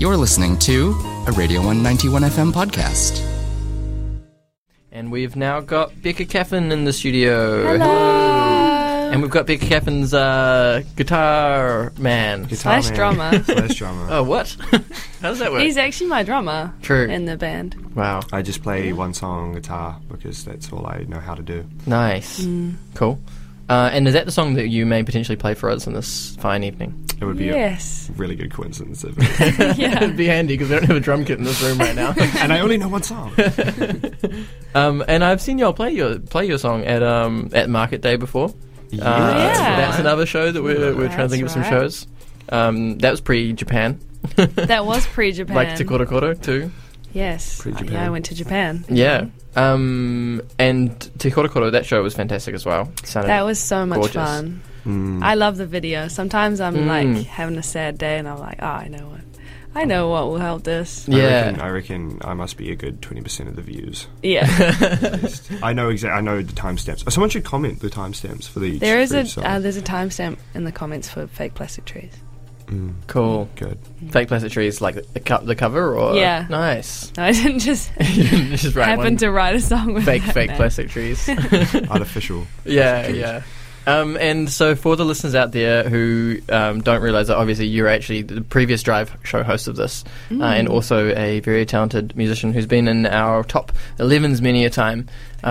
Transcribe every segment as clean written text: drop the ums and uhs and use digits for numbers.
You're listening to a Radio 191 FM podcast. And we've now got Becca Caffin in the studio. Hello. And we've got Becca Caffin's guitar man. Slash drummer. Slash drummer. Oh, what? How does that work? He's actually my drummer. True. In the band. Wow. I just play one song on guitar because that's all I know how to do. Nice. Cool. And is that the song that you may potentially play for us on this fine evening? It would be Yes. a really good coincidence. It'd be handy because we don't have a drum kit in this room right now. And I only know one song. And I've seen y'all play your song at Market Day before. Yeah. That's another show that we're trying to think of some right. shows. That was pre-Japan. That was pre-Japan. Like Te Korokoro too. Yes. Pre-Japan. Yeah, I went to Japan. Yeah. And Te Korokoro, that show was fantastic as well. Sounded That was so much gorgeous. fun. Mm. I love the video. Sometimes I'm like having a sad day and I'm like, I know what will help this. Yeah. I reckon I must be a good 20% of the views. Yeah. I know the timestamps. Someone should comment the timestamps for the. There's a timestamp in the comments for Fake Plastic Trees. Cool. Good. Fake Plastic Trees, like the cover, or Yeah. Nice. No, I didn't just You didn't just write happen one. to write a song with Fake that name. Plastic Trees. Artificial. Yeah. And so for the listeners out there who don't realise that obviously you're actually the previous Drive show host of this and also a very talented musician who's been in our top 11s many a time.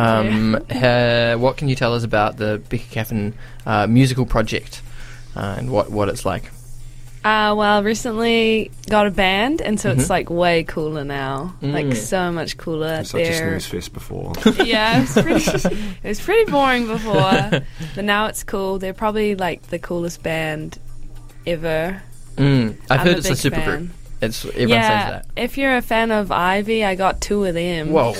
What can you tell us about the Becca Caffin musical project and what it's like? Well, recently got a band, and so it's like way cooler now. Like so much cooler. It's such a snooze fest before. Yeah, it was pretty boring before, but now it's cool. They're probably like the coolest band ever. I've heard it's a big super fan. group. Everyone says that. If you're a fan of Ivy, I got 2 of them. Whoa.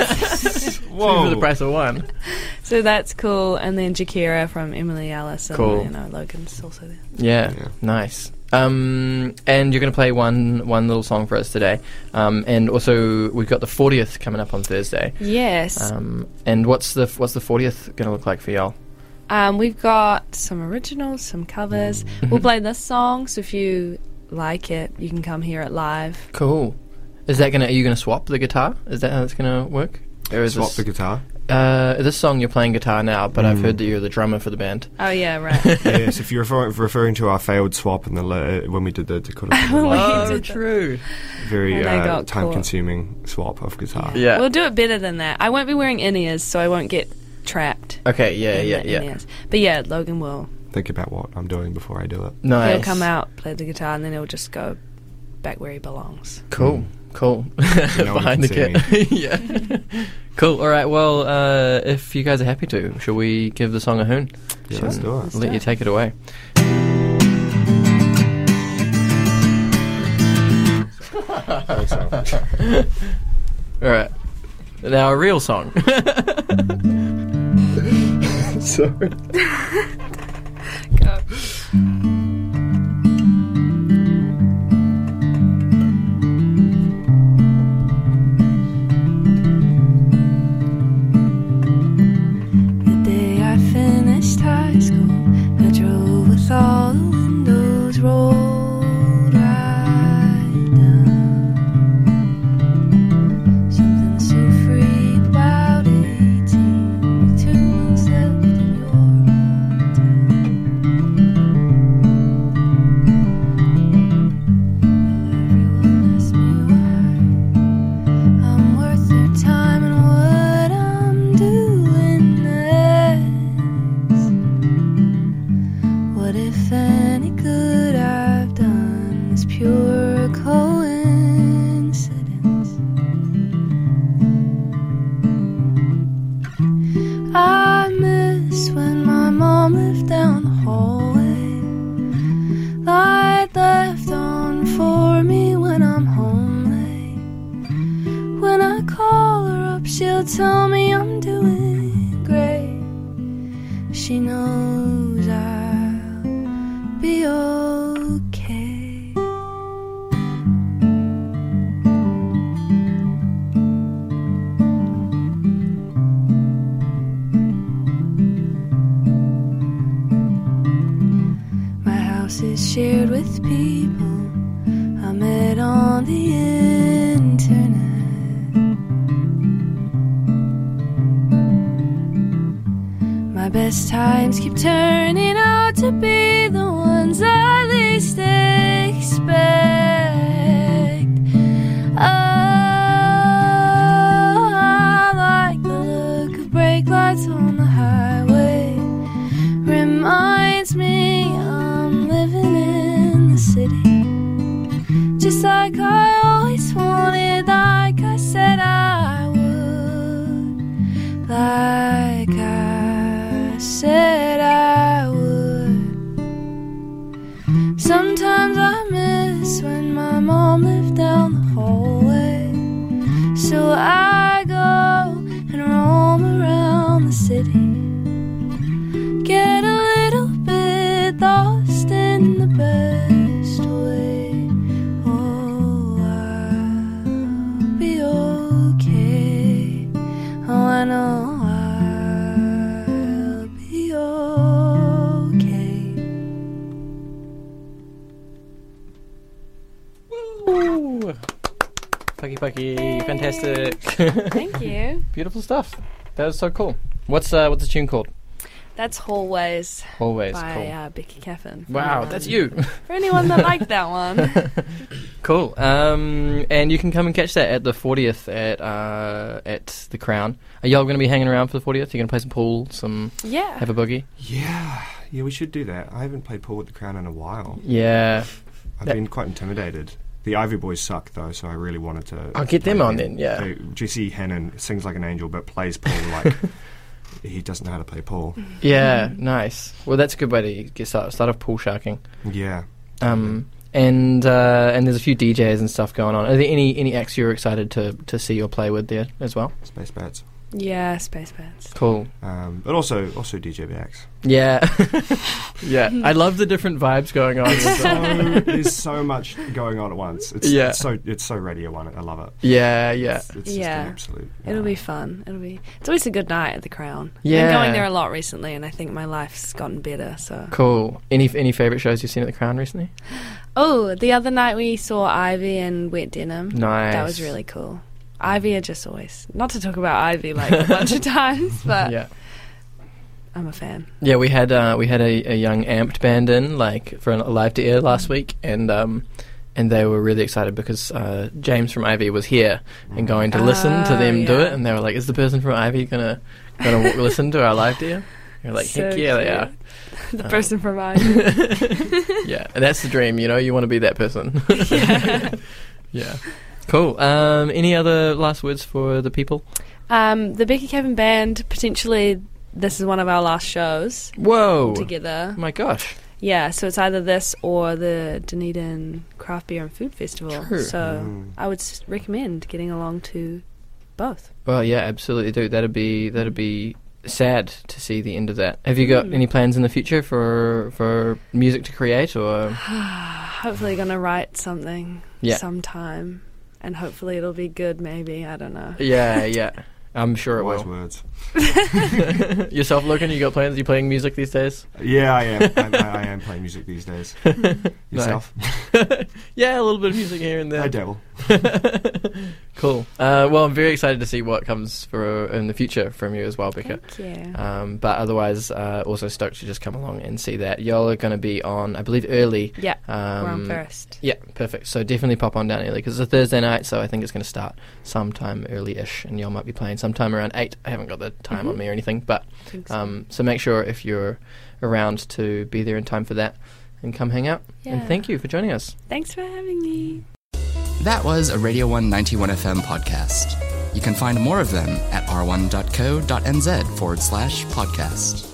Whoa. For the price of one. So that's cool. And then Jakira from Emily Alice, and Cool. Logan's also there. Yeah. Yeah. Nice. And you're going to play one little song for us today. And also we've got the 40th coming up on Thursday. Yes. And what's the 40th going to look like for y'all? We've got some originals, some covers. We'll play this song, so if you like it, you can come hear it live. Cool. Are you going to swap the guitar? Is that how it's going to work? Or is Swap the guitar. This song you're playing guitar now, but I've heard that you're the drummer for the band. Oh yeah, right. Yes, if you're referring to our failed swap in when we did the Dakota True. very And I got time-consuming swap of guitar. Yeah. We'll do it better than that. I won't be wearing in-ears, so I won't get trapped. Okay. in Yeah. the in-ears. But yeah, Logan will. Think about what I'm doing before I do it. Nice. He'll come out, play the guitar, and then he'll just go back where he belongs. Cool. No Behind one the can kit. Yeah. Cool. All right. Well, if you guys are happy to, shall we give the song a hoon? Yeah, let's do it. I'll let you take it away. All right. Now a real song. Sorry. Go. The day I finished high school, I drove with all the windows rolled right down. Something so free about 18, with 2 months left in your hometown. Everyone asks me why I'm worth their time and what I'm doing next. What if any good I've done is pure coincidence? I miss when my mom lived down the hallway. Light left on for me when I'm home late. When I call her up, she'll tell me I'm doing great. She knows I'll be okay. My house is shared with people I met on on the internet. My best times keep turning out to be the ones I least expect. Oh, I like the look of brake lights on the highway. Reminds me I'm living in the city, just like I always wanted, like I said I would, like I said I would. Sometimes I miss when my mom lived down the hallway, so I go and roam around the city, get a little bit lost in the best way. Oh, I'll be okay. Oh, I know I'll be okay. Woo! Pucky, fantastic. Thank you. Beautiful stuff. That was so cool. What's the tune called? That's Hallways Always by cool. Becky Caffin. Wow, that's you. For anyone that liked that one. Cool. And you can come and catch that at the 40th at the Crown. Are y'all going to be hanging around for the 40th? You're going to play some pool, Yeah. have a boogie? Yeah, we should do that. I haven't played pool at the Crown in a while. Yeah. I've That- been quite intimidated. The Ivy Boys suck, though, so I really wanted to... I'll get them play on then, yeah. Jesse Hannon sings like an angel, but plays pool like... he doesn't know how to play pool. Yeah, nice. Well, that's a good way to get start off pool sharking. Yeah. And there's a few DJs and stuff going on. Are there any acts you're excited to see or play with there as well? Space Bats. Yeah, Space Bats. Cool. But also DJ Bax. Yeah. Yeah. I love the different vibes going on. There's so much going on at once. It's so Radio One. I love it. Yeah. It's just Yeah. an absolute... It'll be fun. It's always a good night at the Crown. Yeah. I've been going there a lot recently, and I think my life's gotten better. So. Cool. Any favourite shows you've seen at the Crown recently? Oh, the other night we saw Ivy and Wet Denim. Nice. That was really cool. Ivy are just always... Not to talk about Ivy like a bunch of times, but Yeah. I'm a fan. Yeah, we had a young amped band in for a live to air last week, and they were really excited because James from Ivy was here and going to listen to them do yeah. it, and they were like, "Is the person from Ivy gonna listen to our live to air?" You're like, So "Heck yeah, they cute. are." The person from Ivy. Yeah, and that's the dream, you want to be that person. Yeah. Cool. Any other last words for the people? The Becky Caffin Band, potentially this is one of our last shows Whoa! together. Oh my gosh. Yeah, so it's either this or the Dunedin Craft Beer and Food Festival. True. So I would recommend getting along to both. Well, yeah, absolutely do. That'd be sad to see the end of that. Have you got any plans in the future for music to create, or? Hopefully going to write something Yeah. sometime. And hopefully it'll be good, maybe. I don't know. Yeah. I'm sure it Wise will. words. Yourself, Logan, you got plans? You playing music these days? Yeah, I am. I am playing music these days. Yourself? Yeah, a little bit of music here and there. I dabble. Cool. Well, I'm very excited to see what comes in the future from you as well, Becca. Thank you. But otherwise, also stoked to just come along and see that. Y'all are going to be on, I believe, early. Yeah, we're on first. Yeah, perfect. So definitely pop on down early because it's a Thursday night, so I think it's going to start sometime early-ish, and y'all might be playing sometime around 8. I haven't got the time on me or anything, but Think so. so make sure if you're around to be there in time for that and come hang out. And Yeah. thank you for joining us. Thanks for having me. That was a Radio 1 91 FM podcast. You can find more of them at r1.co.nz/podcast.